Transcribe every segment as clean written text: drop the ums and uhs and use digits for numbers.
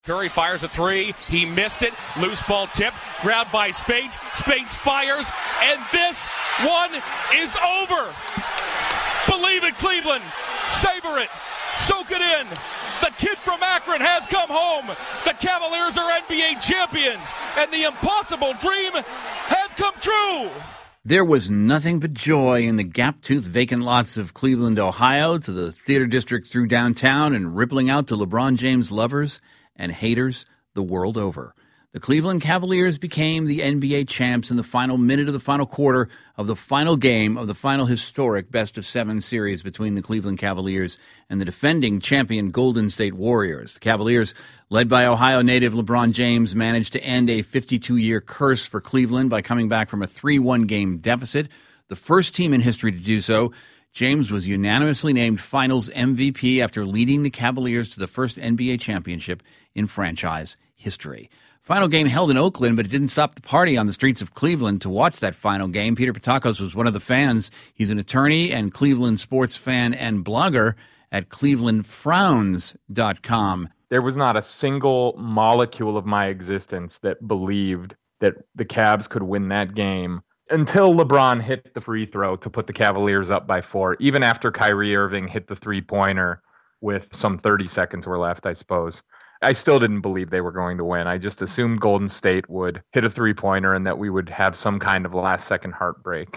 Curry fires a three. He missed it. Loose ball tip. Grabbed by Speights. Speights fires. And this one is over. Believe it, Cleveland. Savor it. Soak it in. The kid from Akron has come home. The Cavaliers are NBA champions. And the impossible dream has come true. There was nothing but joy in the gap-toothed vacant lots of Cleveland, Ohio, to the theater district through downtown and rippling out to LeBron James lovers and haters the world over. The Cleveland Cavaliers became the NBA champs in the final minute of the final quarter of the final game of the final historic best-of-7 series between the Cleveland Cavaliers and the defending champion Golden State Warriors. The Cavaliers, led by Ohio native LeBron James, managed to end a 52-year curse for Cleveland by coming back from a 3-1 game deficit, the first team in history to do so. James was unanimously named Finals MVP after leading the Cavaliers to the first NBA championship in franchise history. Final game held in Oakland, but it didn't stop the party on the streets of Cleveland to watch that final game. Peter Patakos was one of the fans. He's an attorney and Cleveland sports fan and blogger at clevelandfrowns.com. There was not a single molecule of my existence that believed that the Cavs could win that game until LeBron hit the free throw to put the Cavaliers up by 4, even after Kyrie Irving hit the three-pointer with some 30 seconds were left, I suppose. I still didn't believe they were going to win. I just assumed Golden State would hit a three-pointer and that we would have some kind of last-second heartbreak.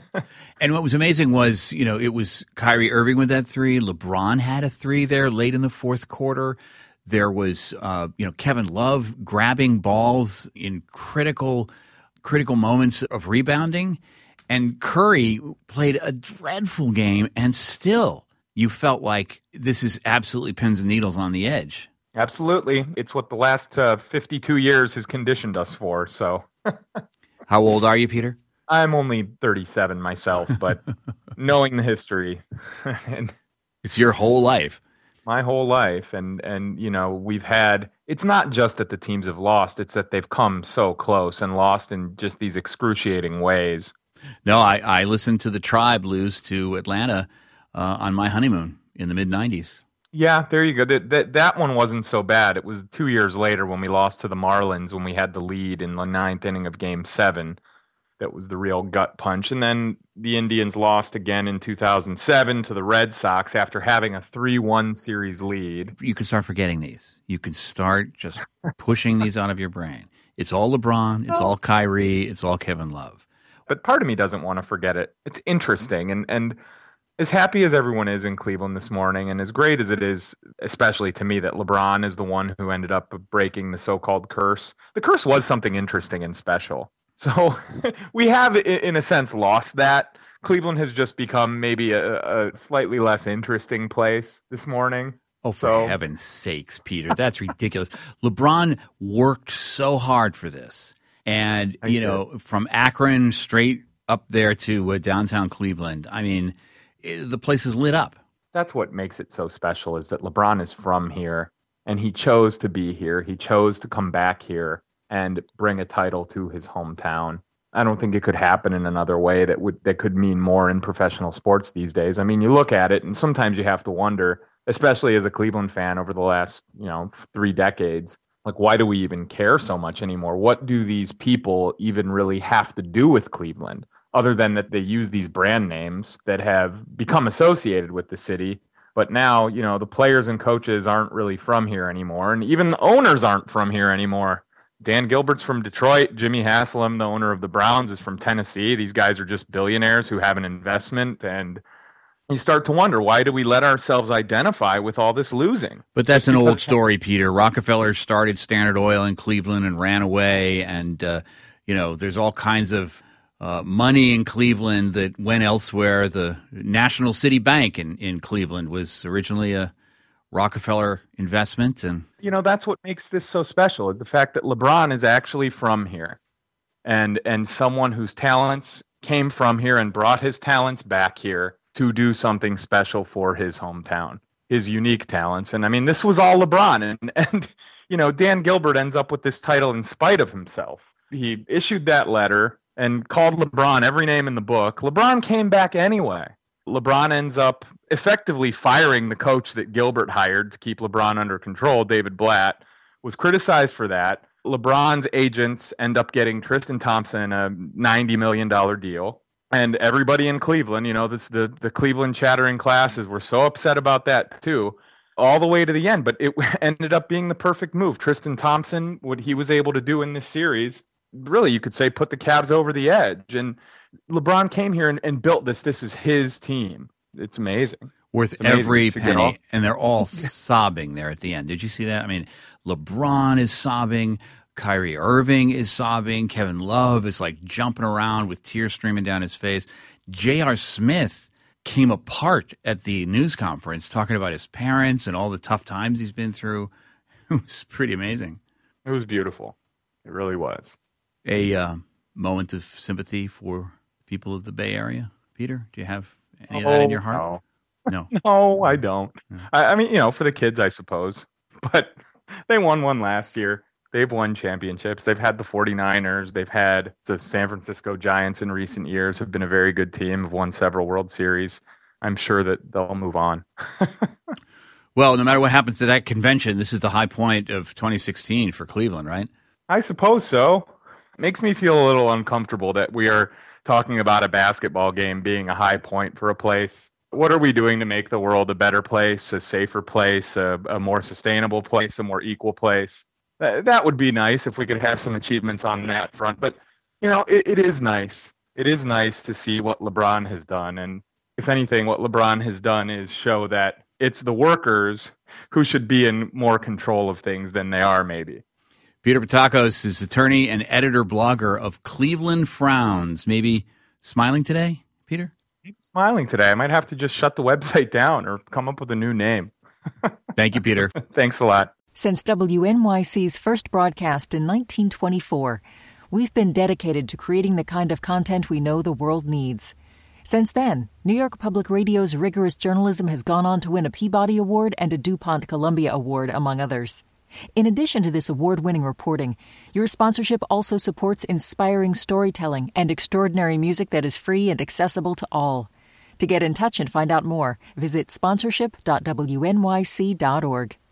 And what was amazing was, it was Kyrie Irving with that three. LeBron had a three there late in the fourth quarter. There was, Kevin Love grabbing balls in critical moments of rebounding. And Curry played a dreadful game, and still you felt like this is absolutely pins and needles on the edge. Absolutely. It's what the last 52 years has conditioned us for. So, How old are you, Peter? I'm only 37 myself, but knowing the history. And it's your whole life. My whole life. And we've had, it's not just that the teams have lost, it's that they've come so close and lost in just these excruciating ways. No, I listened to the Tribe lose to Atlanta on my honeymoon in the mid-'90s. Yeah, there you go. That one wasn't so bad. It was 2 years later when we lost to the Marlins when we had the lead in the ninth inning of Game 7. That was the real gut punch. And then the Indians lost again in 2007 to the Red Sox after having a 3-1 series lead. You can start forgetting these. You can start just pushing these out of your brain. It's all LeBron. It's all Kyrie. It's all Kevin Love. But part of me doesn't want to forget it. It's interesting. And as happy as everyone is in Cleveland this morning, and as great as it is, especially to me, that LeBron is the one who ended up breaking the so-called curse, the curse was something interesting and special. So we have, in a sense, lost that. Cleveland has just become maybe a slightly less interesting place this morning. Oh, for heaven's sakes, Peter, that's ridiculous. LeBron worked so hard for this. And, from Akron straight up there to downtown Cleveland, I mean, the place is lit up. That's what makes it so special, is that LeBron is from here and he chose to be here. He chose to come back here and bring a title to his hometown. I don't think it could happen in another way that could mean more in professional sports these days. I mean, you look at it and sometimes you have to wonder, especially as a Cleveland fan over the last, 3 decades, like, why do we even care so much anymore? What do these people even really have to do with Cleveland? Other than that they use these brand names that have become associated with the city. But now, the players and coaches aren't really from here anymore. And even the owners aren't from here anymore. Dan Gilbert's from Detroit. Jimmy Haslam, the owner of the Browns, is from Tennessee. These guys are just billionaires who have an investment. And you start to wonder, why do we let ourselves identify with all this losing? But that's an old story, Peter. Rockefeller started Standard Oil in Cleveland and ran away. And, there's all kinds of money in Cleveland that went elsewhere. The National City Bank in Cleveland was originally a Rockefeller investment. And that's what makes this so special, is the fact that LeBron is actually from here and someone whose talents came from here and brought his talents back here to do something special for his hometown, his unique talents. And I mean, this was all LeBron. And Dan Gilbert ends up with this title in spite of himself. He issued that letter and called LeBron every name in the book. LeBron came back anyway. LeBron ends up effectively firing the coach that Gilbert hired to keep LeBron under control, David Blatt, was criticized for that. LeBron's agents end up getting Tristan Thompson a $90 million deal. And everybody in Cleveland, the Cleveland chattering classes were so upset about that too, all the way to the end. But it ended up being the perfect move. Tristan Thompson, what he was able to do in this series, really, you could say, put the Cavs over the edge. And LeBron came here and built this. This is his team. It's amazing. Worth every penny. And they're all sobbing there at the end. Did you see that? I mean, LeBron is sobbing. Kyrie Irving is sobbing. Kevin Love is like jumping around with tears streaming down his face. J.R. Smith came apart at the news conference talking about his parents and all the tough times he's been through. It was pretty amazing. It was beautiful. It really was. A moment of sympathy for people of the Bay Area. Peter, do you have any of that in your heart? No. No, I don't. I mean, for the kids, I suppose. But they won one last year. They've won championships. They've had the 49ers. They've had the San Francisco Giants in recent years, have been a very good team, have won several World Series. I'm sure that they'll move on. Well, no matter what happens to that convention, this is the high point of 2016 for Cleveland, right? I suppose so. It makes me feel a little uncomfortable that we are talking about a basketball game being a high point for a place. What are we doing to make the world a better place, a safer place, a more sustainable place, a more equal place? That would be nice if we could have some achievements on that front. But, it is nice. It is nice to see what LeBron has done. And if anything, what LeBron has done is show that it's the workers who should be in more control of things than they are, maybe. Peter Patakos is attorney and editor-blogger of Cleveland Frowns. Maybe smiling today, Peter? Maybe smiling today. I might have to just shut the website down or come up with a new name. Thank you, Peter. Thanks a lot. Since WNYC's first broadcast in 1924, we've been dedicated to creating the kind of content we know the world needs. Since then, New York Public Radio's rigorous journalism has gone on to win a Peabody Award and a DuPont Columbia Award, among others. In addition to this award-winning reporting, your sponsorship also supports inspiring storytelling and extraordinary music that is free and accessible to all. To get in touch and find out more, visit sponsorship.wnyc.org.